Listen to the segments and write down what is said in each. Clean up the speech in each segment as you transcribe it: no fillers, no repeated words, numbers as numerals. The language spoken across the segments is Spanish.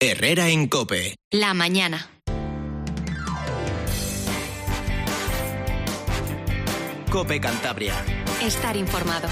Herrera en COPE. La mañana. COPE Cantabria. Estar informado.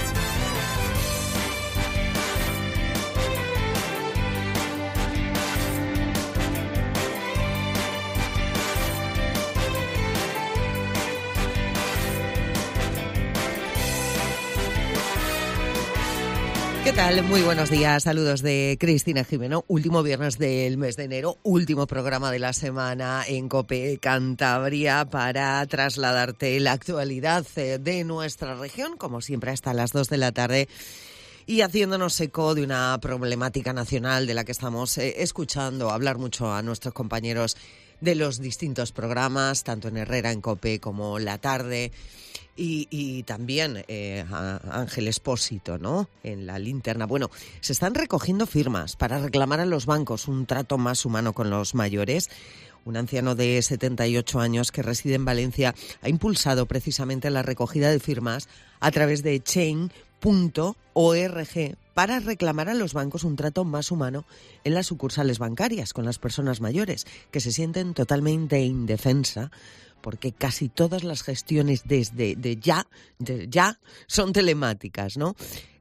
¿Qué tal? Muy buenos días. Saludos de Cristina Jimeno. Último viernes del mes de enero, último programa de la semana en COPE Cantabria para trasladarte la actualidad de nuestra región, como siempre hasta las 2 de la tarde, y haciéndonos eco de una problemática nacional de la que estamos escuchando hablar mucho a nuestros compañeros de los distintos programas, tanto en Herrera en COPE como La Tarde. Y también a Ángel Expósito, ¿no?, en La Linterna. Bueno, se están recogiendo firmas para reclamar a los bancos un trato más humano con los mayores. Un anciano de 78 años que reside en Valencia ha impulsado precisamente la recogida de firmas a través de Change.org para reclamar a los bancos un trato más humano en las sucursales bancarias con las personas mayores, que se sienten totalmente indefensas, porque casi todas las gestiones desde ya son telemáticas, ¿no?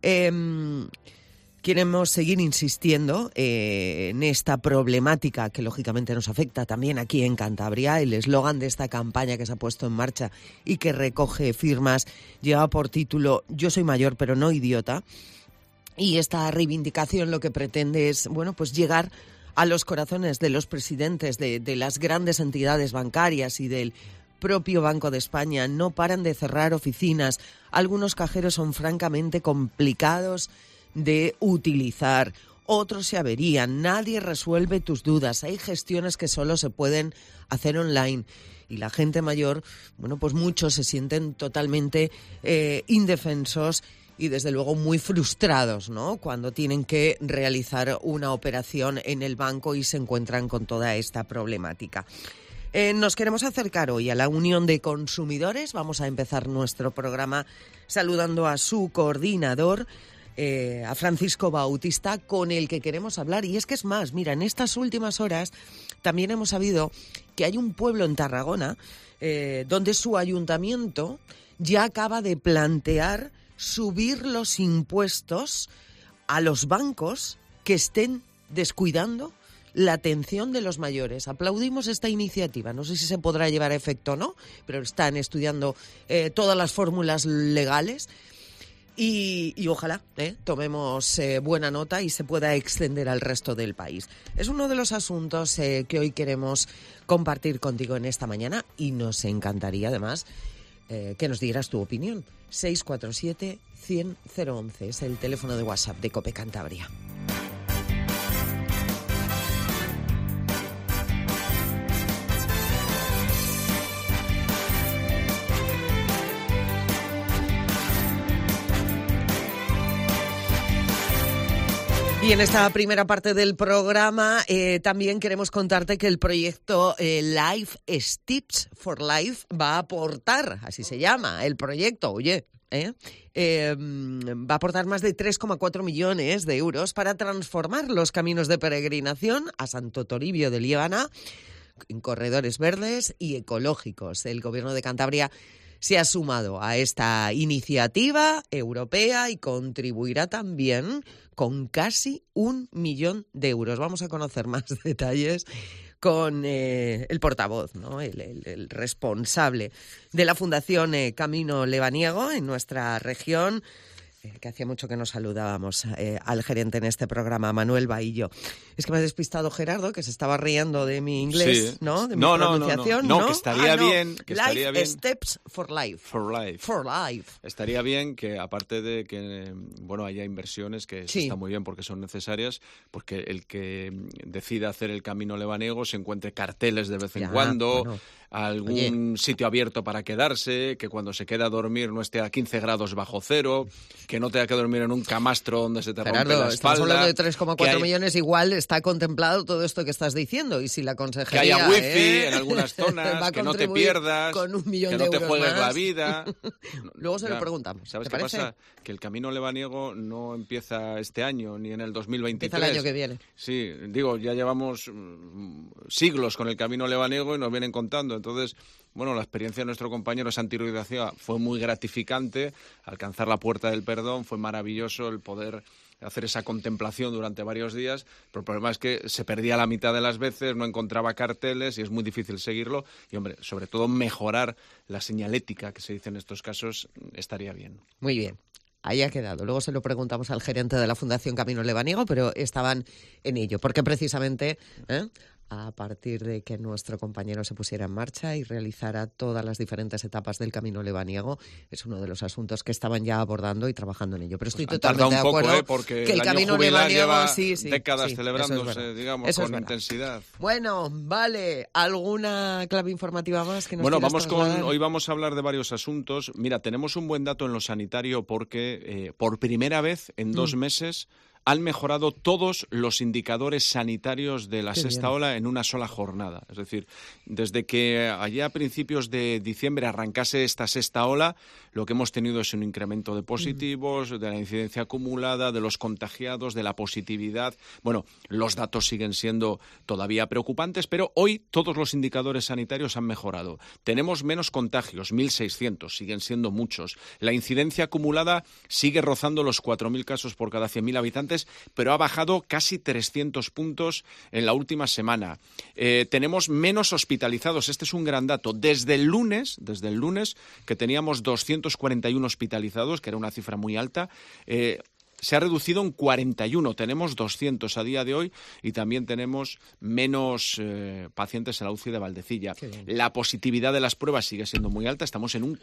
Queremos seguir insistiendo en esta problemática que lógicamente nos afecta también aquí en Cantabria. El eslogan de esta campaña que se ha puesto en marcha y que recoge firmas lleva por título "Yo soy mayor pero no idiota". Y esta reivindicación lo que pretende es, bueno, pues llegar a los corazones de los presidentes de las grandes entidades bancarias y del propio Banco de España. No paran de cerrar oficinas. Algunos cajeros son francamente complicados de utilizar. Otros se averían. Nadie resuelve tus dudas. Hay gestiones que solo se pueden hacer online. Y la gente mayor, bueno, pues muchos se sienten totalmente indefensos y desde luego muy frustrados, ¿no?, cuando tienen que realizar una operación en el banco y se encuentran con toda esta problemática. Nos queremos acercar hoy a la Unión de Consumidores. Vamos a empezar nuestro programa saludando a su coordinador, a Francisco Bautista, con el que queremos hablar. Y es que es más, mira, en estas últimas horas también hemos sabido que hay un pueblo en Tarragona donde su ayuntamiento ya acaba de plantear subir los impuestos a los bancos que estén descuidando la atención de los mayores. Aplaudimos esta iniciativa. No sé si se podrá llevar a efecto o no, pero están estudiando todas las fórmulas legales y ojalá tomemos buena nota y se pueda extender al resto del país. Es uno de los asuntos que hoy queremos compartir contigo en esta mañana y nos encantaría además que nos dieras tu opinión. 647-100-011 es el teléfono de WhatsApp de COPE Cantabria. Y en esta primera parte del programa también queremos contarte que el proyecto Life Steps for Life va a aportar, así se llama el proyecto, va a aportar más de 3,4 millones de euros para transformar los caminos de peregrinación a Santo Toribio de Liébana en corredores verdes y ecológicos. El Gobierno de Cantabria se ha sumado a esta iniciativa europea y contribuirá también con casi 1 millón de euros. Vamos a conocer más detalles con el portavoz, ¿no?, el responsable de la Fundación Camino Lebaniego en nuestra región, que hacía mucho que nos saludábamos al gerente en este programa, Manuel Bahillo. Es que me ha despistado Gerardo, que se estaba riendo de mi inglés, sí, ¿no?, de mi pronunciación. No, que estaría bien. Que estaría Life bien. Steps for Life. For life. For life. Estaría bien que, aparte de que haya inversiones, que sí está muy bien porque son necesarias, porque el que decida hacer el Camino Lebaniego se encuentre carteles de vez en cuando, algún sitio abierto para quedarse, que cuando se queda a dormir no esté a 15 grados bajo cero, que no tenga que dormir en un camastro donde se te rompe la espalda. Estamos hablando de 3,4 millones, igual está contemplado todo esto que estás diciendo, y si la consejería... Que haya wifi en algunas zonas, que no te pierdas, con 1 millón que no te juegues más. La vida. Luego se lo preguntamos. ¿Sabes qué pasa? Que el camino lebaniego no empieza este año ni en el 2023. Empieza el año que viene. Sí, digo, ya llevamos siglos con el camino lebaniego y nos vienen contando. Entonces, bueno, la experiencia de nuestro compañero Santi Ruiz García fue muy gratificante. Alcanzar la puerta del perdón fue maravilloso, el poder hacer esa contemplación durante varios días, pero el problema es que se perdía la mitad de las veces, no encontraba carteles y es muy difícil seguirlo. Y, hombre, sobre todo mejorar la señalética que se dice en estos casos estaría bien. Muy bien. Ahí ha quedado. Luego se lo preguntamos al gerente de la Fundación Camino Lebaniego, pero estaban en ello, porque precisamente a partir de que nuestro compañero se pusiera en marcha y realizara todas las diferentes etapas del Camino Lebaniego, es uno de los asuntos que estaban ya abordando y trabajando en ello. Pero estoy totalmente de acuerdo porque que el Camino Lebaniego lleva décadas celebrándose, digamos, con intensidad. Bueno, vale. ¿Alguna clave informativa más que nos Bueno, trasladar? hoy vamos a hablar de varios asuntos. Mira, tenemos un buen dato en lo sanitario porque por primera vez en 2 meses han mejorado todos los indicadores sanitarios de la sexta ola en una sola jornada. Es decir, desde que allá a principios de diciembre arrancase esta sexta ola, lo que hemos tenido es un incremento de positivos, de la incidencia acumulada, de los contagiados, de la positividad. Bueno, los datos siguen siendo todavía preocupantes, pero hoy todos los indicadores sanitarios han mejorado. Tenemos menos contagios, 1.600, siguen siendo muchos. La incidencia acumulada sigue rozando los 4.000 casos por cada 100.000 habitantes, pero ha bajado casi 300 puntos en la última semana. Tenemos menos hospitalizados. Este es un gran dato. Desde el lunes, que teníamos 241 hospitalizados, que era una cifra muy alta, se ha reducido en 41. Tenemos 200 a día de hoy y también tenemos menos pacientes en la UCI de Valdecilla. La positividad de las pruebas sigue siendo muy alta. Estamos en un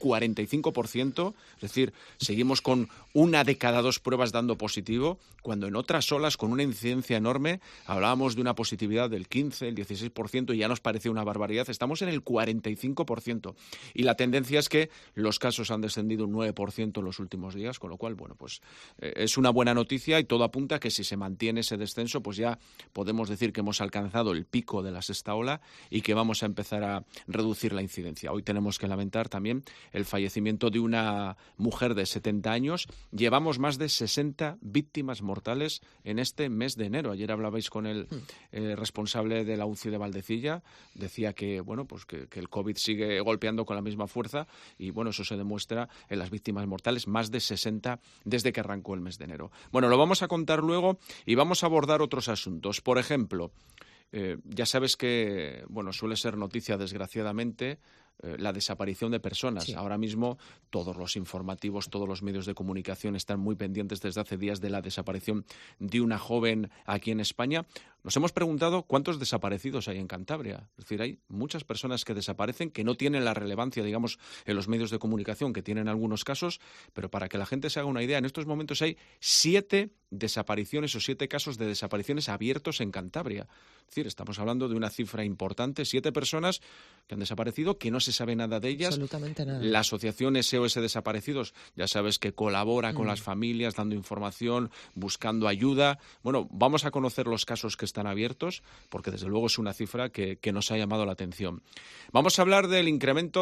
45%. Es decir, seguimos con 1 de cada 2 pruebas dando positivo, cuando en otras olas, con una incidencia enorme, hablábamos de una positividad del 15, el 16% y ya nos parecía una barbaridad. Estamos en el 45%. Y la tendencia es que los casos han descendido un 9% en los últimos días, con lo cual, bueno, pues es una buena noticia y todo apunta a que si se mantiene ese descenso, pues ya podemos decir que hemos alcanzado el pico de la sexta ola y que vamos a empezar a reducir la incidencia. Hoy tenemos que lamentar también el fallecimiento de una mujer de 70 años. Llevamos más de 60 víctimas mortales en este mes de enero. Ayer hablabais con el responsable de la UCI de Valdecilla. Decía que, bueno, pues que el COVID sigue golpeando con la misma fuerza y, bueno, eso se demuestra en las víctimas mortales, más de 60 desde que arrancó el mes de enero. Bueno, lo vamos a contar luego y vamos a abordar otros asuntos. Por ejemplo, ya sabes que, bueno, suele ser noticia, desgraciadamente, la desaparición de personas. Sí. Ahora mismo todos los informativos, todos los medios de comunicación están muy pendientes desde hace días de la desaparición de una joven aquí en España. Nos hemos preguntado cuántos desaparecidos hay en Cantabria. Es decir, hay muchas personas que desaparecen, que no tienen la relevancia, digamos, en los medios de comunicación, que tienen algunos casos, pero para que la gente se haga una idea, en estos momentos hay 7 desapariciones o 7 casos de desapariciones abiertos en Cantabria. Es decir, estamos hablando de una cifra importante, 7 personas que han desaparecido, que no se sabe nada de ellas. Absolutamente nada. La asociación SOS Desaparecidos, ya sabes que colabora con las familias, dando información, buscando ayuda. Bueno, vamos a conocer los casos que están abiertos, porque desde luego es una cifra que nos ha llamado la atención. Vamos a hablar del incremento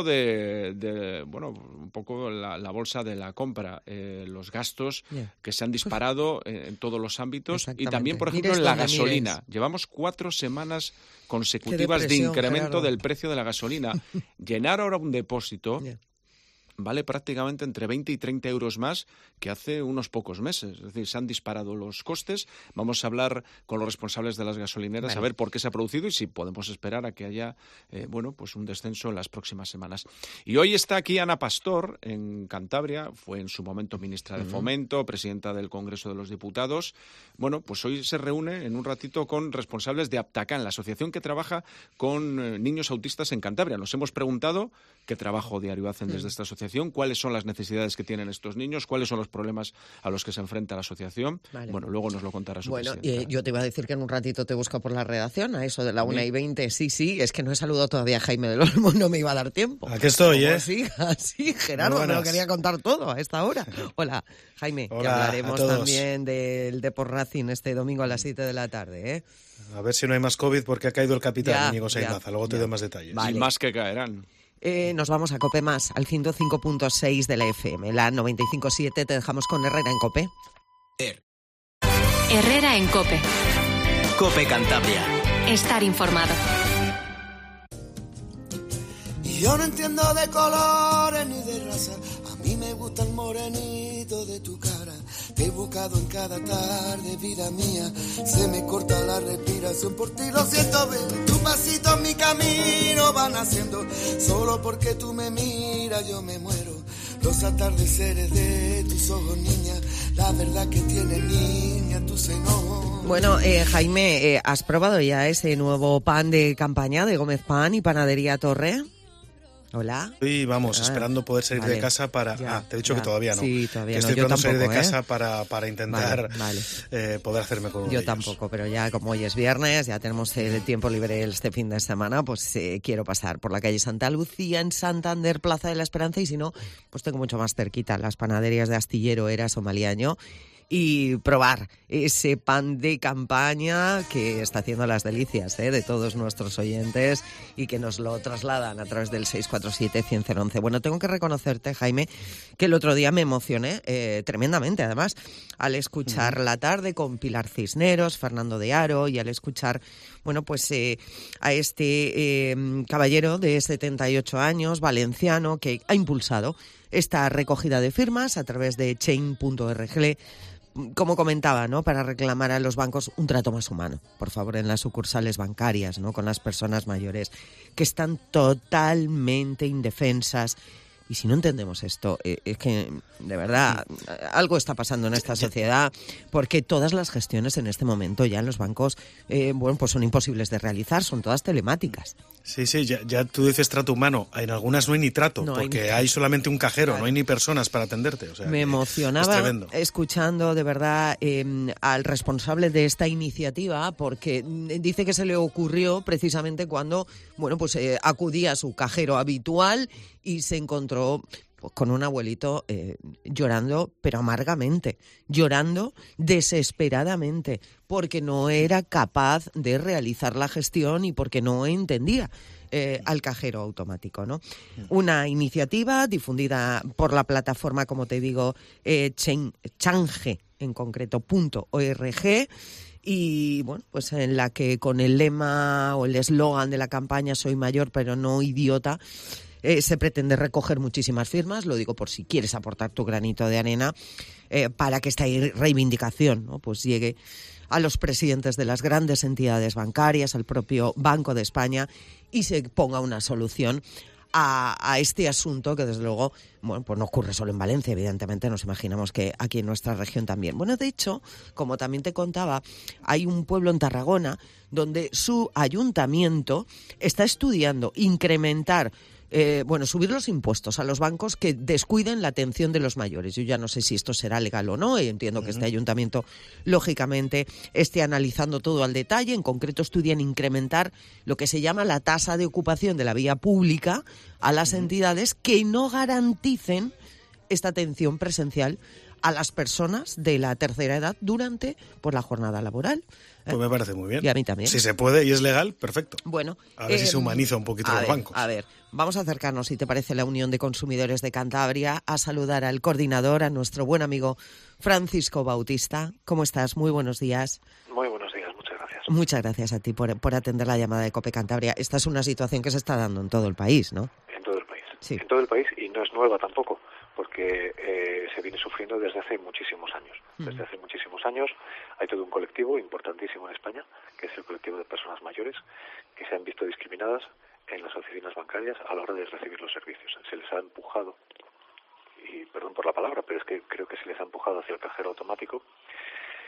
de bueno, un poco la bolsa de la compra, los gastos que se han disparado en todos los ámbitos y también, por ejemplo, en la gasolina. Llevamos 4 semanas consecutivas de incremento, Gerardo, del precio de la gasolina. Llenar ahora un depósito vale prácticamente entre 20 y 30 euros más que hace unos pocos meses. Es decir, se han disparado los costes. Vamos a hablar con los responsables de las gasolineras a ver por qué se ha producido y si podemos esperar a que haya bueno, pues un descenso en las próximas semanas. Y hoy está aquí Ana Pastor, en Cantabria. Fue en su momento ministra de Fomento, presidenta del Congreso de los Diputados. Bueno, pues hoy se reúne en un ratito con responsables de Aptacan, la asociación que trabaja con niños autistas en Cantabria. Nos hemos preguntado qué trabajo diario hacen desde esta asociación asociación, cuáles son las necesidades que tienen estos niños, cuáles son los problemas a los que se enfrenta la asociación. Vale. Bueno, luego nos lo contará su Bueno, presidenta. yo te iba a decir que en un ratito te busco por la redacción, a eso de la 1:20. Sí, es que no he saludado todavía a Jaime del Olmo, no me iba a dar tiempo. Aquí estoy, Sí, Gerardo, me lo quería contar todo a esta hora. Hola, Jaime, Hola, que hablaremos a todos. también del Depor Racing este domingo a las 7 de la tarde, ¿eh? A ver si no hay más COVID porque ha caído el capitán, Ya, Íñigo ya, Saimaza. Luego te ya. doy más detalles. Vale. Y más que caerán. Nos vamos a COPE más, al 105.6 de la FM. La 95.7 te dejamos con Herrera en COPE. Herrera en COPE. COPE Cantabria. Estar informado. Y yo no entiendo de colores ni de raza, a mí me gusta el morenito de tu cara. Te he buscado en cada tarde, vida mía, se me corta la respiración por ti, lo siento, baby. Tu pasito en mi camino van haciendo, solo porque tú me miras yo me muero. Los atardeceres de tus ojos, niña, la verdad que tienes, niña, tu seno. Bueno, Jaime, ¿has probado ya ese nuevo pan de campaña de Gómez Pan y Panadería Torre? Hola. Y vamos, esperando poder salir de casa para... te he dicho que todavía no. Sí, todavía que no. estoy Yo esperando salir de tampoco, casa para intentar poder hacerme con uno Yo de ellos. tampoco, pero ya como hoy es viernes, ya tenemos el tiempo libre este fin de semana, pues quiero pasar por la calle Santa Lucía en Santander, Plaza de la Esperanza, y si no, pues tengo mucho más cerquita las panaderías de Astillero, Eras o Maliaño, y probar ese pan de campaña que está haciendo las delicias de todos nuestros oyentes y que nos lo trasladan a través del 647-100-11. Bueno, tengo que reconocerte, Jaime, que el otro día me emocioné tremendamente, además, al escuchar La Tarde con Pilar Cisneros, Fernando de Aro, y al escuchar, bueno, pues a este caballero de 78 años, valenciano, que ha impulsado esta recogida de firmas a través de Chain.org, como comentaba, ¿no?, para reclamar a los bancos un trato más humano, por favor, en las sucursales bancarias, ¿no?, con las personas mayores que están totalmente indefensas. Y si no entendemos esto, es que, de verdad, algo está pasando en esta sociedad, porque todas las gestiones en este momento ya en los bancos, bueno, pues son imposibles de realizar, son todas telemáticas. Sí, ya tú dices trato humano. En algunas no hay ni trato, porque hay solamente un cajero, claro. No hay ni personas para atenderte. O sea, me emocionaba escuchando, de verdad, al responsable de esta iniciativa, porque dice que se le ocurrió precisamente cuando, bueno, pues acudía a su cajero habitual y se encontró con un abuelito llorando, pero amargamente, llorando desesperadamente, porque no era capaz de realizar la gestión y porque no entendía al cajero automático, ¿no? Una iniciativa difundida por la plataforma, como te digo, Change, en concreto, .org, y bueno, pues en la que con el lema o el eslogan de la campaña "Soy mayor pero no idiota", se pretende recoger muchísimas firmas, lo digo por si quieres aportar tu granito de arena, para que esta reivindicación, ¿no?, pues llegue a los presidentes de las grandes entidades bancarias, al propio Banco de España, y se ponga una solución a este asunto que, desde luego, bueno, pues no ocurre solo en Valencia, evidentemente, nos imaginamos que aquí en nuestra región también. Bueno, de hecho, como también te contaba, hay un pueblo en Tarragona donde su ayuntamiento está estudiando incrementar, subir los impuestos a los bancos que descuiden la atención de los mayores. Yo ya no sé si esto será legal o no, y entiendo que este ayuntamiento, lógicamente, esté analizando todo al detalle. En concreto, estudian incrementar lo que se llama la tasa de ocupación de la vía pública a las entidades que no garanticen esta atención presencial a las personas de la tercera edad durante la jornada laboral. Pues me parece muy bien. Y a mí también. Si se puede y es legal, perfecto. Bueno, a ver si se humaniza un poquito los bancos. A ver, vamos a acercarnos, si te parece, a la Unión de Consumidores de Cantabria, a saludar al coordinador, a nuestro buen amigo Francisco Bautista. ¿Cómo estás? Muy buenos días. Muy buenos días, muchas gracias. Muchas gracias a ti por atender la llamada de COPE Cantabria. Esta es una situación que se está dando en todo el país, ¿no? En todo el país. Sí. En todo el país, y no es nueva tampoco, porque se viene sufriendo desde hace muchísimos años. Desde hace muchísimos años hay todo un colectivo importantísimo en España, que es el colectivo de personas mayores, que se han visto discriminadas en las oficinas bancarias a la hora de recibir los servicios. Se les ha empujado, y perdón por la palabra, pero es que creo que se les ha empujado hacia el cajero automático,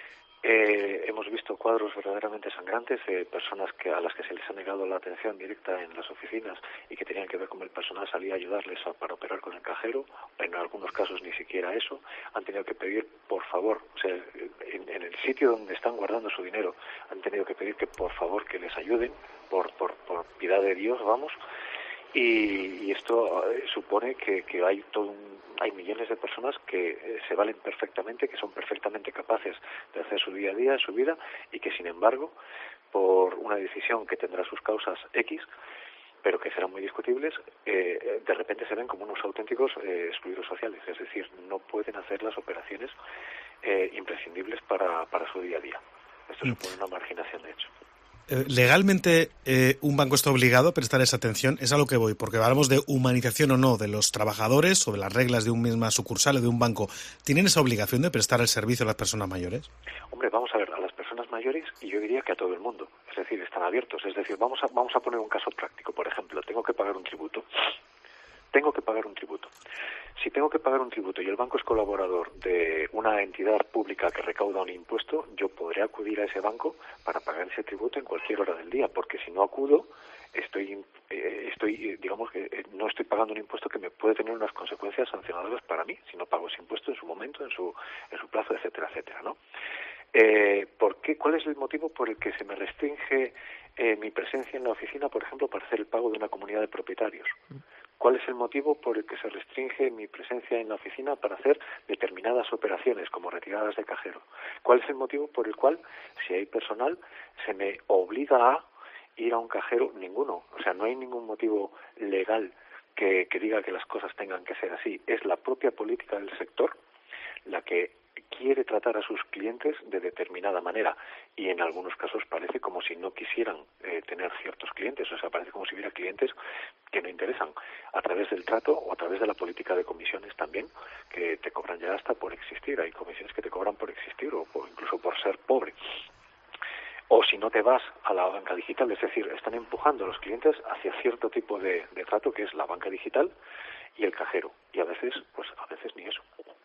Hemos visto cuadros verdaderamente sangrantes de personas a las que se les ha negado la atención directa en las oficinas y que tenían que ver cómo el personal salía a ayudarles para operar con el cajero. En algunos casos ni siquiera eso. Han tenido que pedir, por favor, o sea, en el sitio donde están guardando su dinero, han tenido que pedir que por favor que les ayuden, por piedad de Dios, vamos. Y esto supone que hay millones de personas que se valen perfectamente, que son perfectamente capaces de hacer su día a día, su vida, y que sin embargo, por una decisión que tendrá sus causas X, pero que serán muy discutibles, de repente se ven como unos auténticos excluidos sociales, es decir, no pueden hacer las operaciones imprescindibles para su día a día. Esto supone una marginación de hecho. ¿Legalmente un banco está obligado a prestar esa atención? Es a lo que voy, porque hablamos de humanización o no de los trabajadores o de las reglas de una misma sucursal o de un banco. ¿Tienen esa obligación de prestar el servicio a las personas mayores? Hombre, vamos a ver, a las personas mayores y yo diría que a todo el mundo. Es decir, están abiertos. Es decir, vamos a poner un caso práctico. Por ejemplo, tengo que pagar un tributo. Si tengo que pagar un tributo y el banco es colaborador de una entidad pública que recauda un impuesto, yo podré acudir a ese banco para pagar ese tributo en cualquier hora del día, porque si no acudo, digamos que no estoy pagando un impuesto que me puede tener unas consecuencias sancionadoras para mí, si no pago ese impuesto en su momento, en su plazo, etcétera, etcétera, ¿no? ¿Por qué? ¿Cuál es el motivo por el que se me restringe mi presencia en la oficina, por ejemplo, para hacer el pago de una comunidad de propietarios? ¿Cuál es el motivo por el que se restringe mi presencia en la oficina para hacer determinadas operaciones, como retiradas de cajero? ¿Cuál es el motivo por el cual, si hay personal, se me obliga a ir a un cajero? Ninguno. O sea, no hay ningún motivo legal que diga que las cosas tengan que ser así. Es la propia política del sector la que quiere tratar a sus clientes de determinada manera, y en algunos casos parece como si no quisieran tener ciertos clientes, o sea, parece como si hubiera clientes que no interesan, a través del trato o a través de la política de comisiones también, que te cobran ya hasta por existir. Hay comisiones que te cobran por existir o incluso por ser pobre. O si no te vas a la banca digital, es decir, están empujando a los clientes hacia cierto tipo de trato que es la banca digital y el cajero, y a veces ni eso.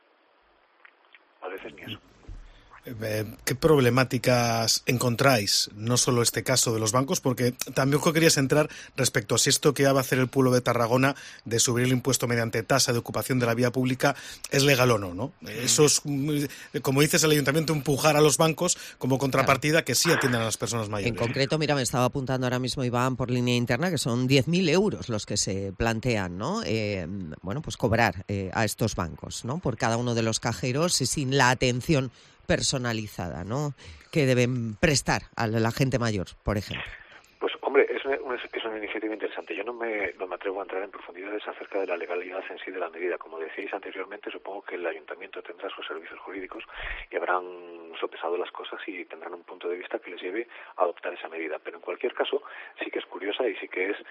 A veces ni eso. ¿Qué problemáticas encontráis? No solo este caso de los bancos, porque también querías entrar respecto a si esto que va a hacer el pueblo de Tarragona de subir el impuesto mediante tasa de ocupación de la vía pública es legal o no, ¿no? Eso es, como dices, el ayuntamiento empujar a los bancos como contrapartida que sí atiendan a las personas mayores. En concreto, mira, me estaba apuntando ahora mismo Iván por línea interna que son 10.000 euros los que se plantean, ¿no? Pues cobrar a estos bancos, ¿no? Por cada uno de los cajeros y sin la atención personalizada, ¿no?, que deben prestar a la gente mayor, por ejemplo. Pues, hombre, es una iniciativa interesante. Yo no me atrevo a entrar en profundidades acerca de la legalidad en sí de la medida. Como decíais anteriormente, supongo que el ayuntamiento tendrá sus servicios jurídicos y habrán sopesado las cosas y tendrán un punto de vista que les lleve a adoptar esa medida. Pero en cualquier caso, sí que es curiosa y sí que es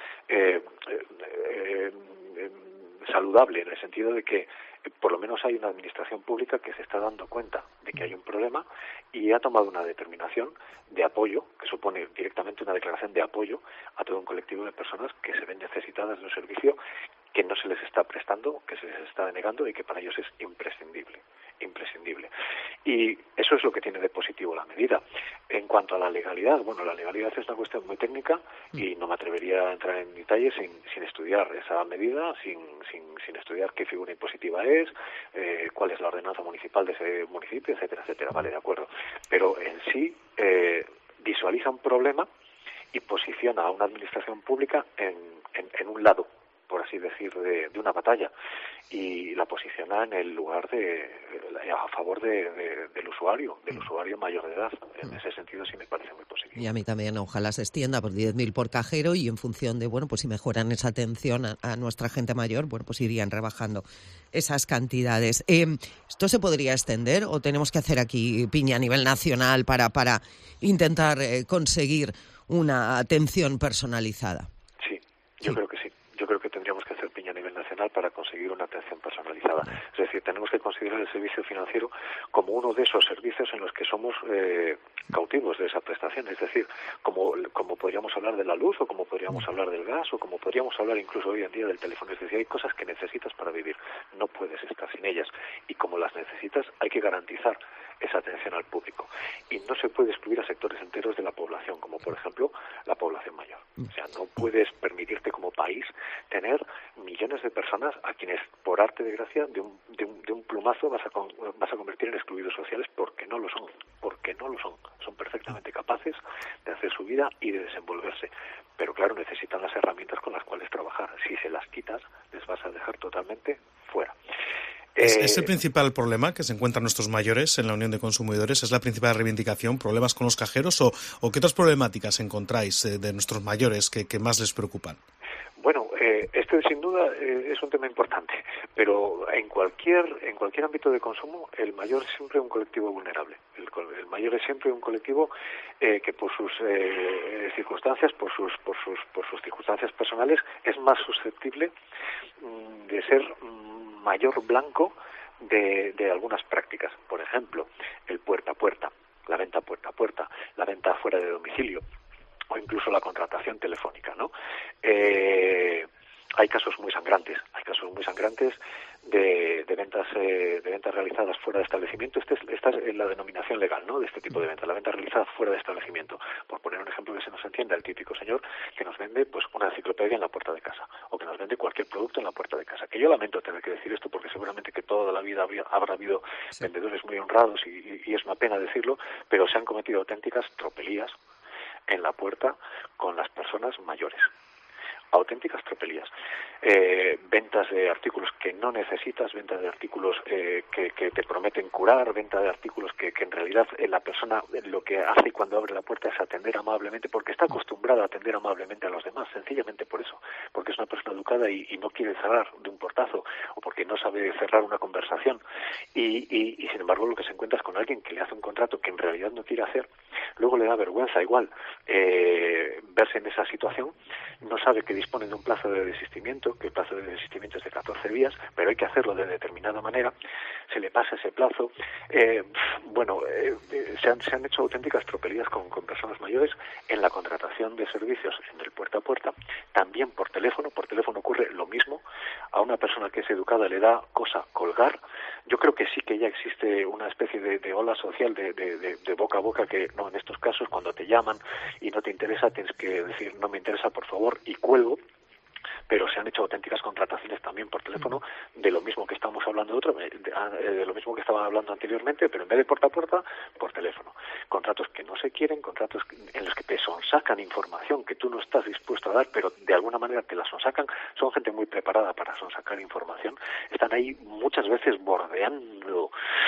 saludable, en el sentido de que por lo menos hay una administración pública que se está dando cuenta de que hay un problema y ha tomado una determinación de apoyo, que supone directamente una declaración de apoyo a todo un colectivo de personas que se ven necesitadas de un servicio que no se les está prestando, que se les está denegando y que para ellos es imprescindible. Y eso es lo que tiene de positivo la medida. En cuanto a la legalidad, bueno, la legalidad es una cuestión muy técnica y no me atrevería a entrar en detalles sin estudiar esa medida, sin estudiar qué figura impositiva es, cuál es la ordenanza municipal de ese municipio, etcétera, etcétera. Vale, de acuerdo. Pero en sí visualiza un problema y posiciona a una administración pública en un lado, por así decir, de una batalla, y la posiciona en el lugar a favor del usuario mayor de edad. En ese sentido sí me parece muy positivo. Y a mí también, ojalá se extienda por 10.000 por cajero, y en función de, si mejoran esa atención a nuestra gente mayor, pues irían rebajando esas cantidades. ¿Esto se podría extender o tenemos que hacer aquí piña a nivel nacional para intentar conseguir una atención personalizada? Sí, yo creo que sí. Yo creo que tendríamos que hacer piña a nivel nacional adicional para conseguir una atención personalizada. Es decir, tenemos que considerar el servicio financiero como uno de esos servicios en los que somos cautivos de esa prestación. Es decir, como podríamos hablar de la luz, o como podríamos hablar del gas, o como podríamos hablar incluso hoy en día del teléfono. Es decir, hay cosas que necesitas para vivir, no puedes estar sin ellas, y como las necesitas hay que garantizar esa atención al público, y no se puede excluir a sectores enteros de la población, como por ejemplo la población mayor. O sea, no puedes permitirte como país tener millones de personas a quienes, por arte de gracia, de un plumazo vas a convertir en excluidos sociales, porque no lo son, son perfectamente capaces de hacer su vida y de desenvolverse, pero claro, necesitan las herramientas con las cuales trabajar. Si se las quitas, les vas a dejar totalmente fuera. ¿Es el principal problema que se encuentran nuestros mayores en la Unión de Consumidores? ¿Es la principal reivindicación? ¿Problemas con los cajeros? ¿O qué otras problemáticas encontráis de nuestros mayores que más les preocupan? Bueno, este sin duda es un tema importante, pero en cualquier ámbito de consumo el mayor es siempre un colectivo vulnerable. El mayor es siempre un colectivo que por sus circunstancias, por sus circunstancias personales, es más susceptible de ser mayor blanco de algunas prácticas. Por ejemplo, el puerta a puerta, la venta puerta a puerta, la venta fuera de domicilio, o incluso la contratación telefónica, ¿no? Hay casos muy sangrantes de ventas realizadas fuera de establecimiento. Esta es la denominación legal, ¿no?, de este tipo de venta, la venta realizada fuera de establecimiento. Por poner un ejemplo que se nos entienda, el típico señor que nos vende pues una enciclopedia en la puerta de casa, o que nos vende cualquier producto en la puerta de casa. Que yo lamento tener que decir esto, porque seguramente que toda la vida habrá habido vendedores muy honrados, y es una pena decirlo, pero se han cometido auténticas tropelías en la puerta con las personas mayores. Auténticas tropelías. Ventas de artículos que no necesitas, ventas de artículos que te prometen curar, venta de artículos que en realidad la persona lo que hace cuando abre la puerta es atender amablemente, porque está acostumbrada a atender amablemente a los demás, sencillamente por eso, porque es una persona educada y no quiere cerrar de un portazo, o porque no sabe cerrar una conversación, y sin embargo lo que se encuentra es con alguien que le hace un contrato que en realidad no quiere hacer. Luego le da vergüenza igual verse en esa situación, no sabe que dispone de un plazo de desistimiento, que el plazo de desistimiento es de 14 días, pero hay que hacerlo de determinada manera, se le pasa ese plazo. Se han hecho auténticas tropelías con personas mayores en la contratación de servicios en el puerta a puerta, también por teléfono ocurre lo mismo. A una persona que es educada le da cosa colgar. Yo creo que sí que ya existe una especie de ola social de boca a boca, que no, en estos casos cuando te llaman y no te interesa tienes que decir no me interesa por favor y cuelgo. Pero se han hecho auténticas contrataciones también por teléfono de lo mismo que estamos hablando de lo mismo que estaba hablando anteriormente, pero en vez de puerta a puerta, por teléfono. Contratos que no se quieren, contratos en los que te sonsacan información que tú no estás dispuesto a dar, pero de alguna manera te la sonsacan. Son gente muy preparada para sonsacar información. Están ahí muchas veces bordeando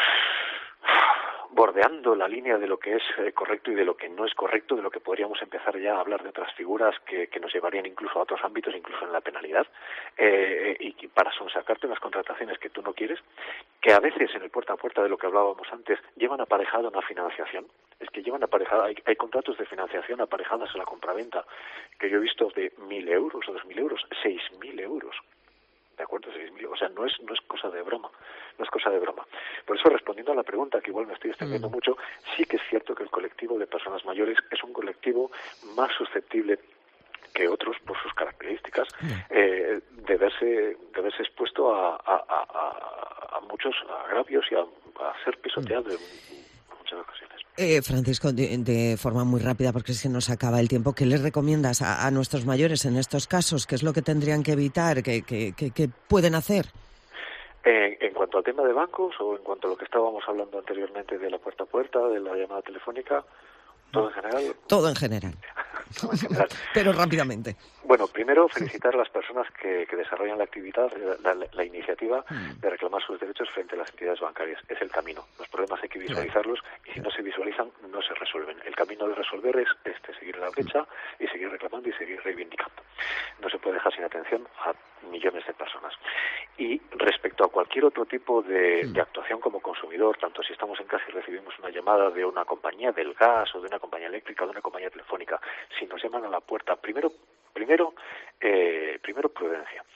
la línea de lo que es correcto y de lo que no es correcto, de lo que podríamos empezar ya a hablar de otras figuras que nos llevarían incluso a otros ámbitos, incluso en la penalidad, y para sonsacarte unas contrataciones que tú no quieres, que a veces en el puerta a puerta de lo que hablábamos antes llevan aparejada una financiación. Es que llevan aparejada, hay contratos de financiación aparejadas a la compraventa que yo he visto de 1.000 euros o 2.000 euros, 6.000 euros. ¿De acuerdo? 6.000, o sea, no es cosa de broma, no es cosa de broma. Por eso, respondiendo a la pregunta, que igual me estoy extendiendo mucho, sí que es cierto que el colectivo de personas mayores es un colectivo más susceptible que otros por sus características de verse expuesto a muchos agravios y a ser pisoteado en muchas ocasiones. Francisco, de forma muy rápida, porque se nos acaba el tiempo, ¿qué les recomiendas a nuestros mayores en estos casos? ¿Qué es lo que tendrían que evitar? ¿Qué pueden hacer? En cuanto al tema de bancos, o en cuanto a lo que estábamos hablando anteriormente de la puerta a puerta, de la llamada telefónica, ¿todo en general? Todo en general. Todo en general. Pero rápidamente. Bueno, primero felicitar a las personas que desarrollan la actividad, la iniciativa de reclamar sus derechos frente a las entidades bancarias. Es el camino. Los problemas hay que visualizarlos y si no se visualizan, no se resuelven. El camino de resolver es seguir en la brecha y seguir reclamando y seguir reivindicando. No se puede dejar sin atención a millones de personas. Y respecto a cualquier otro tipo de actuación como consumidor, tanto si estamos en casa y recibimos una llamada de una compañía del gas o de una compañía eléctrica o de una compañía telefónica, si nos llaman a la puerta, primero Primero, prudencia.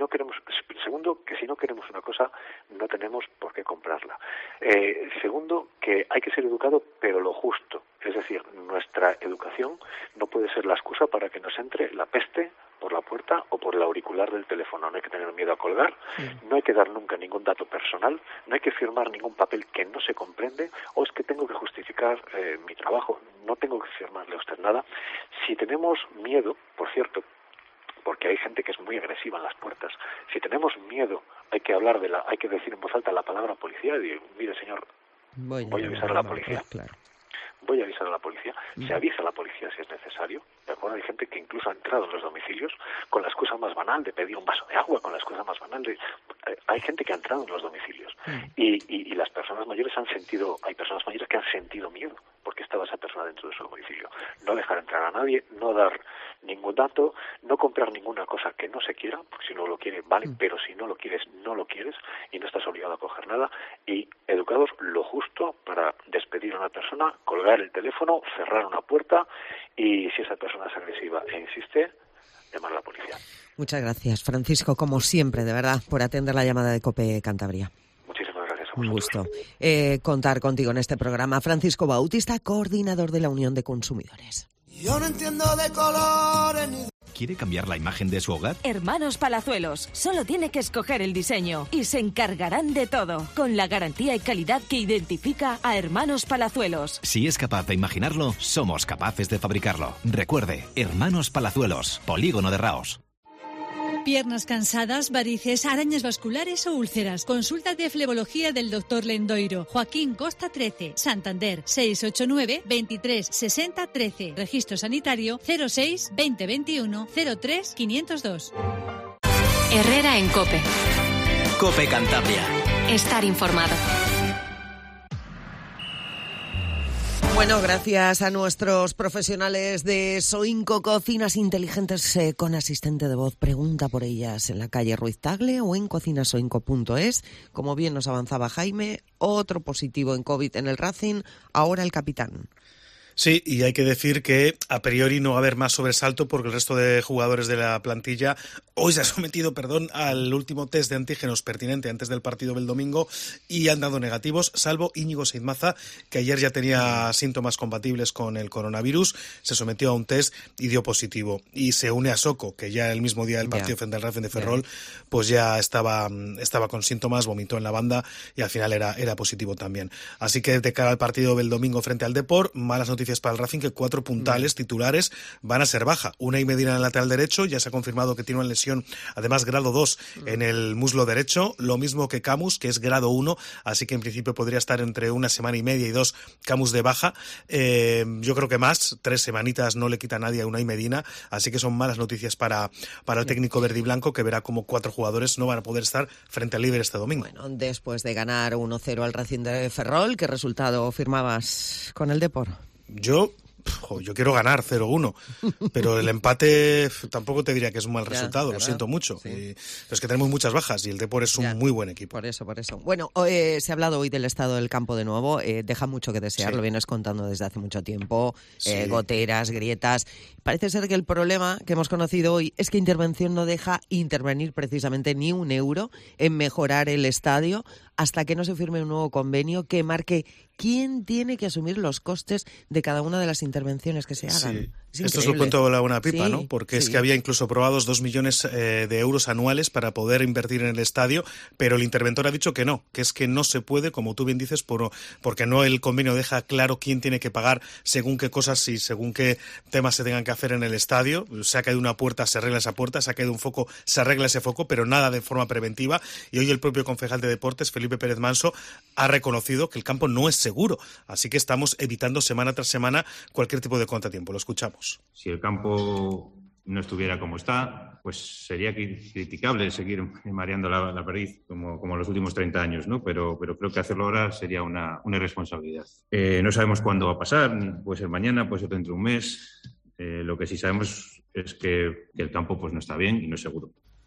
Segundo, que si no queremos una cosa, no tenemos por qué comprarla. Segundo, que hay que ser educado, pero lo justo. Es decir, nuestra educación no puede ser la excusa para que nos entre la peste por la puerta o por el auricular del teléfono. No hay que tener miedo a colgar, no hay que dar nunca ningún dato personal, no hay que firmar ningún papel que no se comprende, o es que tengo que justificar mi trabajo. No tengo que firmarle a usted nada. Si tenemos miedo, por cierto, porque hay gente que es muy agresiva en las puertas, si tenemos miedo, hay que decir en voz alta la palabra policía y decir, mire señor, voy a avisar a la policía. Claro. Voy a avisar a la policía, se avisa a la policía si es necesario, ¿de acuerdo? Hay gente que incluso ha entrado en los domicilios con la excusa más banal de pedir un vaso de agua, con la excusa más banal de... Hay gente que ha entrado en los domicilios y las personas mayores hay personas mayores que han sentido miedo porque estaba esa persona dentro de su domicilio. No dejar entrar a nadie, no dar ningún dato, no comprar ninguna cosa que no se quiera, porque si no lo quiere, vale, pero si no lo quieres, no lo quieres y no estás obligado a coger nada, y educados lo justo para despedir a una persona, colgar el teléfono, cerrar una puerta y si esa persona es agresiva e insiste, llamar a la policía. Muchas gracias, Francisco, como siempre, de verdad, por atender la llamada de COPE Cantabria. Muchísimas gracias a vosotros. Un gusto contar contigo en este programa. Francisco Bautista, coordinador de la Unión de Consumidores. Yo no entiendo de colores ni de... ¿Quiere cambiar la imagen de su hogar? Hermanos Palazuelos. Solo tiene que escoger el diseño y se encargarán de todo, con la garantía y calidad que identifica a Hermanos Palazuelos. Si es capaz de imaginarlo, somos capaces de fabricarlo. Recuerde, Hermanos Palazuelos, Polígono de Raos. Piernas cansadas, varices, arañas vasculares o úlceras. Consulta de flebología del Dr. Lendoiro. Joaquín Costa 13, Santander, 689 23 60 13. Registro sanitario 06 2021 03 502. Herrera en COPE. COPE Cantabria. Estar informado. Bueno, gracias a nuestros profesionales de Soinco Cocinas Inteligentes con asistente de voz. Pregunta por ellas en la calle Ruiz Tagle o en cocinasoinco.es. Como bien nos avanzaba Jaime, otro positivo en COVID en el Racing, ahora el capitán. Sí, y hay que decir que a priori no va a haber más sobresalto porque el resto de jugadores de la plantilla hoy se ha sometido, al último test de antígenos pertinente antes del partido del domingo y han dado negativos, salvo Íñigo Seidmaza, que ayer ya tenía síntomas compatibles con el coronavirus, se sometió a un test y dio positivo. Y se une a Soko, que ya el mismo día del partido frente al Racing de Ferrol, pues ya estaba con síntomas, vomitó en la banda y al final era positivo también. Así que de cara al partido del domingo frente al Depor, malas noticias para el Racing, que 4 puntales titulares van a ser baja. Unai Medina en el lateral derecho, ya se ha confirmado que tiene una lesión, además grado 2 en el muslo derecho, lo mismo que Camus, que es grado 1, así que en principio podría estar entre una semana y media y 2 Camus de baja. Yo creo que más, 3 semanitas no le quita a nadie a Unai Medina, así que son malas noticias para el técnico verde y blanco, que verá como 4 jugadores no van a poder estar frente al líder este domingo. Bueno, después de ganar 1-0 al Racing de Ferrol, ¿qué resultado firmabas con el Depor? Yo quiero ganar 0-1, pero el empate tampoco te diría que es un mal resultado, ¿verdad? Lo siento mucho. Sí. Pero es que tenemos muchas bajas y el Depor es un muy buen equipo. Por eso. Bueno, se ha hablado hoy del estado del campo de nuevo, deja mucho que desear, lo vienes contando desde hace mucho tiempo, goteras, grietas. Parece ser que el problema que hemos conocido hoy es que Intervención no deja intervenir precisamente ni un euro en mejorar el estadio hasta que no se firme un nuevo convenio que marque quién tiene que asumir los costes de cada una de las intervenciones que se hagan. Sí. Esto es un cuento de la buena pipa, ¿no? Porque es que había incluso aprobados 2 millones de euros anuales para poder invertir en el estadio, pero el interventor ha dicho que no, que es que no se puede, como tú bien dices, porque no el convenio deja claro quién tiene que pagar según qué cosas y según qué temas se tengan que hacer en el estadio. Se ha caído una puerta, se arregla esa puerta, se ha caído un foco, se arregla ese foco, pero nada de forma preventiva. Y hoy el propio concejal de Deportes, Felipe Pérez Manso, ha reconocido que el campo no es seguro. Así que estamos evitando semana tras semana cualquier tipo de contratiempo. Lo escuchamos. Si el campo no estuviera como está, pues sería criticable seguir mareando la perdiz como los últimos 30 años, ¿no? Pero creo que hacerlo ahora sería una irresponsabilidad. No sabemos cuándo va a pasar, puede ser mañana, puede ser dentro de un mes. Lo que sí sabemos es que el campo pues no está bien y no es seguro.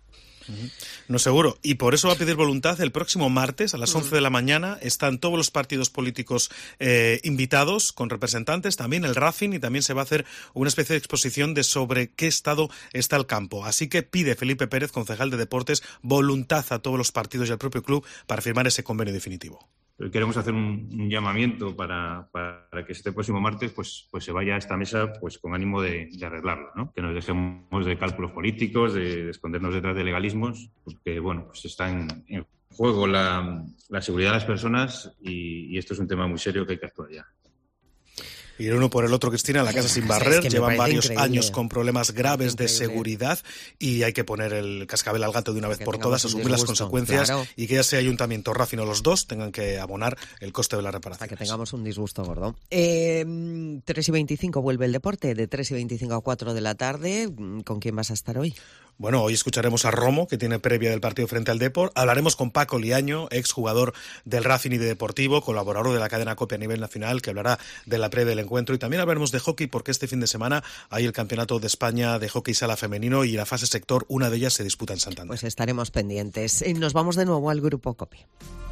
No, seguro. Y por eso va a pedir voluntad el próximo martes a las 11 de la mañana. Están todos los partidos políticos invitados, con representantes, también el Racing, y también se va a hacer una especie de exposición de sobre qué estado está el campo. Así que pide Felipe Pérez, concejal de Deportes, voluntad a todos los partidos y al propio club para firmar ese convenio definitivo. Queremos hacer un llamamiento para que este próximo martes pues se vaya a esta mesa pues con ánimo de arreglarlo, ¿no? Que nos dejemos de cálculos políticos, de escondernos detrás de legalismos, porque bueno, pues está en juego la seguridad de las personas y esto es un tema muy serio que hay que actuar ya. Y el uno por el otro, Cristina, la casa sin barrer. Es que llevan varios años con problemas graves de seguridad y hay que poner el cascabel al gato de una vez por todas, asumir las consecuencias, claro. Y que ya sea Ayuntamiento, Racing o los dos tengan que abonar el coste de la reparación. Para que tengamos un disgusto gordo. 3:25 vuelve el deporte, de 3:25 a 4 de la tarde. ¿Con quién vas a estar hoy? Bueno, hoy escucharemos a Romo, que tiene previa del partido frente al Depor. Hablaremos con Paco Liaño, exjugador del Racing y de Deportivo, colaborador de la cadena COPE a nivel nacional, que hablará de la previa del encuentro. Y también hablaremos de hockey, porque este fin de semana hay el Campeonato de España de Hockey Sala Femenino y la fase sector, una de ellas se disputa en Santander. Pues estaremos pendientes. Nos vamos de nuevo al Grupo COPE.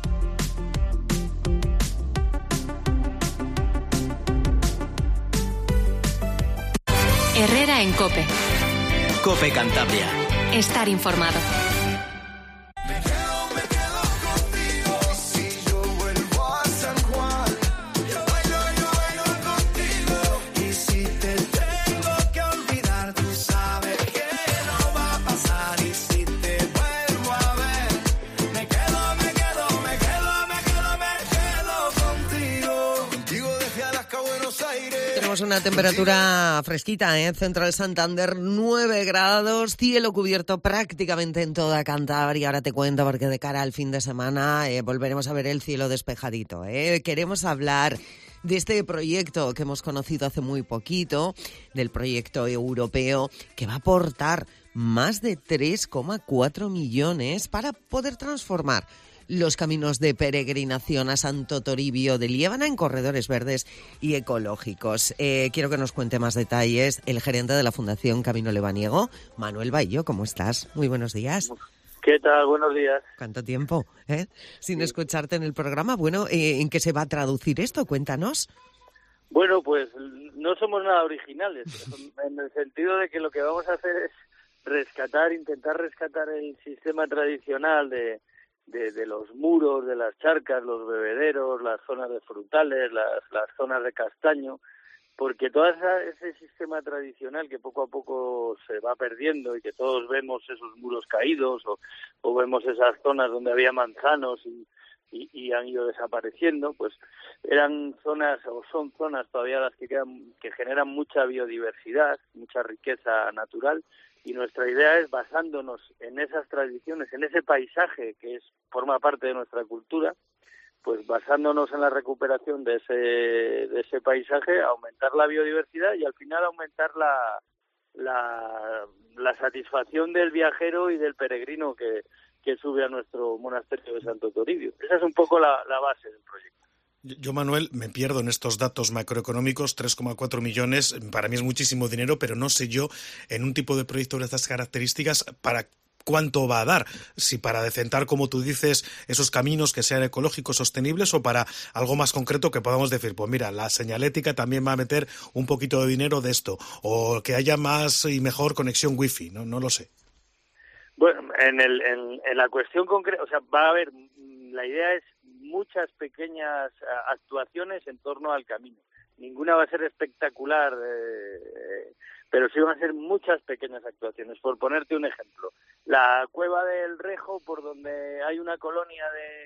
Herrera en COPE. COPE Cantabria. Estar informado. Una temperatura fresquita, Central Santander, 9 grados, cielo cubierto prácticamente en toda Cantabria. Ahora te cuento porque de cara al fin de semana volveremos a ver el cielo despejadito. Queremos hablar de este proyecto que hemos conocido hace muy poquito, del proyecto europeo que va a aportar más de 3,4 millones para poder transformar los caminos de peregrinación a Santo Toribio de Liébana en corredores verdes y ecológicos. Quiero que nos cuente más detalles el gerente de la Fundación Camino Lebaniego, Manuel Baillo. ¿Cómo estás? Muy buenos días. ¿Qué tal? Buenos días. ¿Cuánto tiempo sin escucharte en el programa? Bueno, ¿en qué se va a traducir esto? Cuéntanos. Bueno, pues no somos nada originales, en el sentido de que lo que vamos a hacer es intentar rescatar el sistema tradicional de los muros, de las charcas, los bebederos, las zonas de frutales, las zonas de castaño, porque todo ese sistema tradicional que poco a poco se va perdiendo y que todos vemos esos muros caídos o vemos esas zonas donde había manzanos y han ido desapareciendo, pues eran zonas o son zonas todavía las que quedan, que generan mucha biodiversidad, mucha riqueza natural. Y nuestra idea es, basándonos en esas tradiciones, en ese paisaje que forma parte de nuestra cultura, pues basándonos en la recuperación de ese paisaje, aumentar la biodiversidad y al final aumentar la satisfacción del viajero y del peregrino que sube a nuestro monasterio de Santo Toribio. Esa es un poco la base del proyecto. Yo, Manuel, me pierdo en estos datos macroeconómicos, 3,4 millones, para mí es muchísimo dinero, pero no sé yo, en un tipo de proyecto de estas características, para cuánto va a dar, si para decentar, como tú dices, esos caminos que sean ecológicos, sostenibles, o para algo más concreto que podamos decir, pues mira, la señalética también va a meter un poquito de dinero de esto, o que haya más y mejor conexión wifi, no lo sé. Bueno, en la cuestión concreta, o sea, va a haber, la idea es muchas pequeñas actuaciones en torno al camino. Ninguna va a ser espectacular, pero sí van a ser muchas pequeñas actuaciones. Por ponerte un ejemplo, la Cueva del Rejo, por donde hay una colonia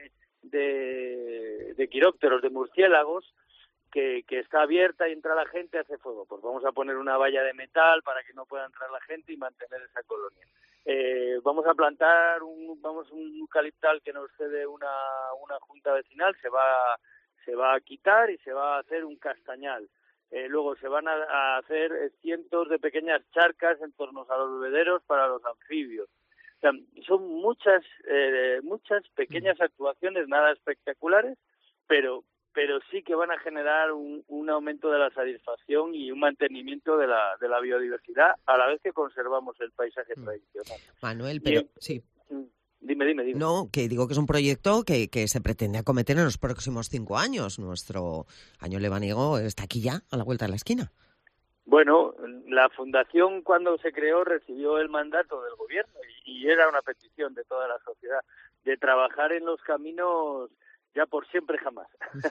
de quirópteros, de murciélagos, que está abierta y entra la gente, hace fuego. Pues vamos a poner una valla de metal para que no pueda entrar la gente y mantener esa colonia. Vamos a plantar un eucaliptal que nos cede una junta vecinal, se va a quitar y se va a hacer un castañal. Luego se van a hacer cientos de pequeñas charcas en torno a los bebederos para los anfibios. O sea, son muchas pequeñas actuaciones, nada espectaculares, pero sí que van a generar un aumento de la satisfacción y un mantenimiento de la biodiversidad, a la vez que conservamos el paisaje tradicional. Manuel, pero sí. Dime. No, que digo que es un proyecto que se pretende acometer en los próximos 5 años. Nuestro año lebaniego está aquí ya, a la vuelta de la esquina. Bueno, la fundación cuando se creó recibió el mandato del gobierno y era una petición de toda la sociedad de trabajar en los caminos ya por siempre jamás.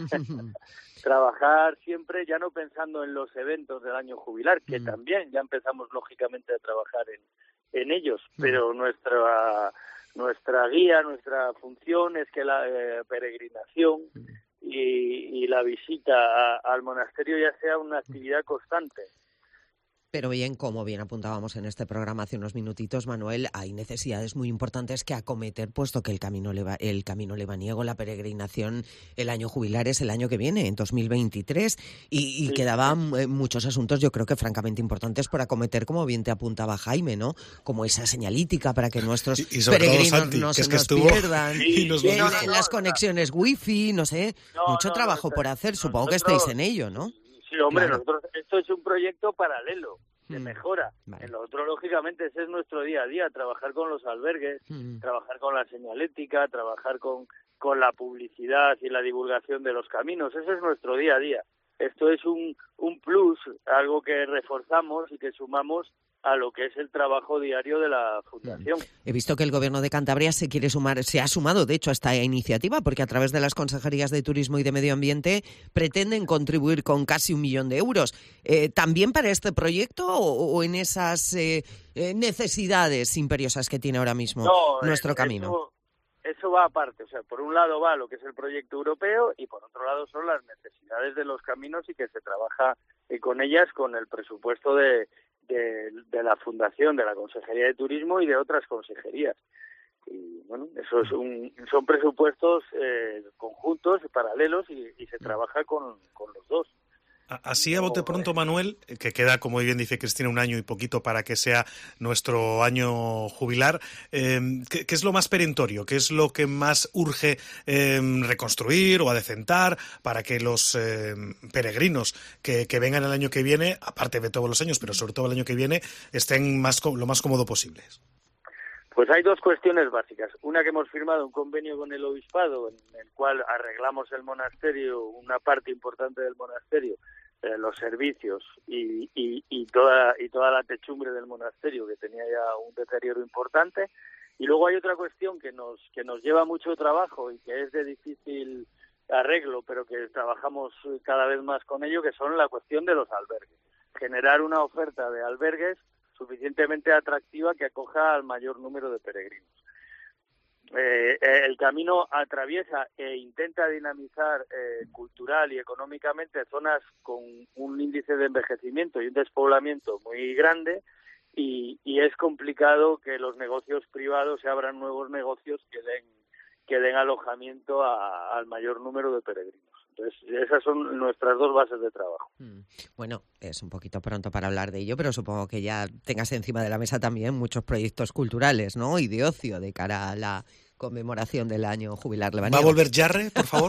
Trabajar siempre ya no pensando en los eventos del año jubilar, que también ya empezamos lógicamente a trabajar en ellos, pero nuestra guía, nuestra función es que la peregrinación y la visita al monasterio ya sea una actividad constante. Pero bien, como bien apuntábamos en este programa hace unos minutitos, Manuel, hay necesidades muy importantes que acometer, puesto que el camino lebaniego, la peregrinación, el año jubilar es el año que viene, en 2023, y quedaban muchos asuntos, yo creo que francamente importantes por acometer, como bien te apuntaba Jaime, ¿no? Como esa señalítica para que nuestros peregrinos Santi, no se nos pierdan, las conexiones wifi, no sé, mucho trabajo por hacer, supongo que estáis en ello, ¿no? Sí, hombre, Claro. nosotros esto es un proyecto paralelo de mejora. Vale. En lo otro, lógicamente, ese es nuestro día a día, trabajar con los albergues, trabajar con la señalética, trabajar con la publicidad y la divulgación de los caminos. Ese es nuestro día a día. Esto es un plus, algo que reforzamos y que sumamos a lo que es el trabajo diario de la Fundación. He visto que el Gobierno de Cantabria se ha sumado, de hecho, a esta iniciativa, porque a través de las consejerías de Turismo y de Medio Ambiente pretenden contribuir con casi 1 millón de euros. ¿También para este proyecto o en esas necesidades imperiosas que tiene ahora mismo nuestro camino? Eso va aparte, o sea, por un lado va lo que es el proyecto europeo y por otro lado son las necesidades de los caminos y que se trabaja con ellas con el presupuesto de la Fundación, de la Consejería de Turismo y de otras consejerías. Y bueno, eso son presupuestos conjuntos, paralelos y se trabaja con los dos. Así a bote pronto, Manuel, que queda, como bien dice Cristina, 1 año y poquito para que sea nuestro año jubilar, ¿qué es lo más perentorio? ¿Qué es lo que más urge reconstruir o adecentar para que los peregrinos que vengan el año que viene, aparte de todos los años, pero sobre todo el año que viene, estén lo más cómodo posibles? Pues hay 2 cuestiones básicas. Una, que hemos firmado un convenio con el obispado en el cual arreglamos el monasterio, una parte importante del monasterio, los servicios y toda la techumbre del monasterio, que tenía ya un deterioro importante. Y luego hay otra cuestión que nos lleva mucho trabajo y que es de difícil arreglo, pero que trabajamos cada vez más con ello, que son la cuestión de los albergues. Generar una oferta de albergues suficientemente atractiva que acoja al mayor número de peregrinos. El camino atraviesa e intenta dinamizar cultural y económicamente zonas con un índice de envejecimiento y un despoblamiento muy grande y es complicado que los negocios privados se abran nuevos negocios que den alojamiento al mayor número de peregrinos. Entonces, esas son nuestras 2 bases de trabajo. Bueno, es un poquito pronto para hablar de ello, pero supongo que ya tengas encima de la mesa también muchos proyectos culturales, ¿no? Y de ocio de cara a la conmemoración del año jubilar lebaniego. ¿Va a volver Yarre, por favor?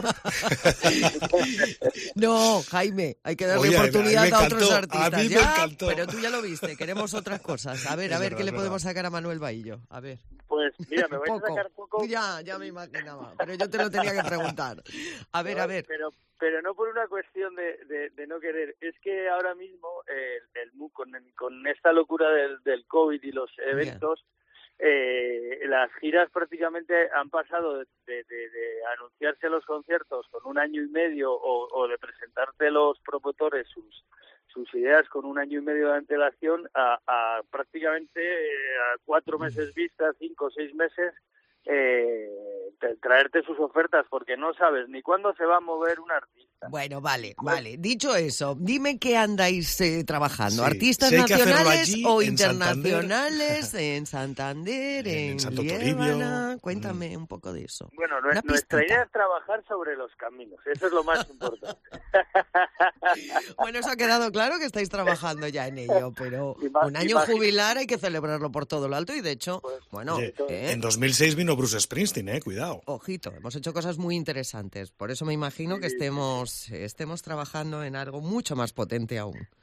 No, Jaime, hay que darle oportunidad a otros artistas. A mí me encantó. Pero tú ya lo viste, queremos otras cosas. A ver, ¿qué le podemos sacar a Manuel Bahillo? A ver. Pues mira, me vais a sacar poco. Ya me imaginaba, pero yo te lo tenía que preguntar. A ver. Pero no por una cuestión de no querer. Es que ahora mismo con esta locura del COVID y los eventos, las giras prácticamente han pasado de anunciarse los conciertos con 1 año y medio o de presentarte los promotores sus ideas con 1 año y medio de antelación a prácticamente a 4 meses vista, 5 o 6 meses, traerte sus ofertas porque no sabes ni cuándo se va a mover un artista. Bueno, vale. Dicho eso, dime qué andáis trabajando. Sí. ¿Artistas si nacionales allí, o internacionales? En Santander, en Santo Liébana. Toribio. Cuéntame un poco de eso. Bueno, nuestra idea es trabajar sobre los caminos. Eso es lo más importante. Bueno, eso ha quedado claro que estáis trabajando ya en ello, pero un año jubilar hay que celebrarlo por todo lo alto y de hecho, en 2006 vino Bruce Springsteen, cuidado. Ojito, hemos hecho cosas muy interesantes, por eso me imagino que estemos trabajando en algo mucho más potente aún. Bueno,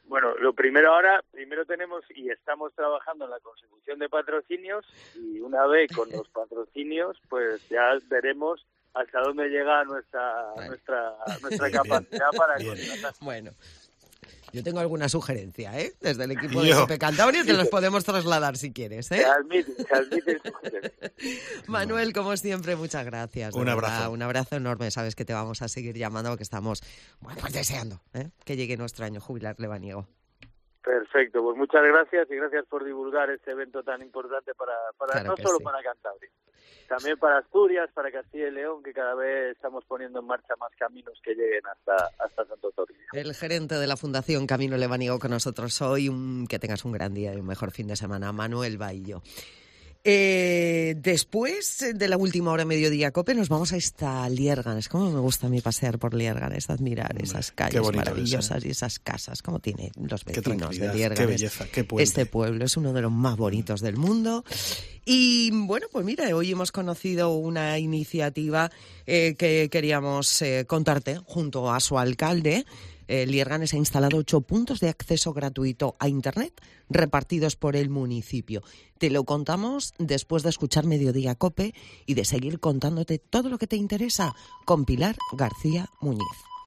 lo primero tenemos y estamos trabajando en la consecución de patrocinios, y una vez con los patrocinios, pues ya veremos hasta dónde llega nuestra capacidad para contratar. Bueno, yo tengo alguna sugerencia, desde el equipo de COPE Cantabria, te los podemos trasladar si quieres, Se admiten sugerencias. Manuel, como siempre, muchas gracias. Un abrazo. Un abrazo enorme. Sabes que te vamos a seguir llamando porque estamos pues deseando que llegue nuestro año jubilar lebaniego. Perfecto, pues muchas gracias y gracias por divulgar este evento tan importante para claro no solo para Cantabria, también para Asturias, para Castilla y León, que cada vez estamos poniendo en marcha más caminos que lleguen hasta Santo Toribio. El gerente de la Fundación Camino Lebaniego con nosotros hoy. Que tengas un gran día y un mejor fin de semana, Manuel Baillo. Después de la última hora mediodía COPE nos vamos a esta Liérganes. Cómo me gusta a mí pasear por Liérganes, admirar esas calles maravillosas y esas casas, como tiene los vecinos de Liérganes. Qué belleza, qué puente. Este pueblo es uno de los más bonitos del mundo. Y bueno, pues mira, hoy hemos conocido una iniciativa que queríamos contarte junto a su alcalde. Liérganes ha instalado 8 puntos de acceso gratuito a Internet repartidos por el municipio. Te lo contamos después de escuchar Mediodía COPE y de seguir contándote todo lo que te interesa con Pilar García Muñiz.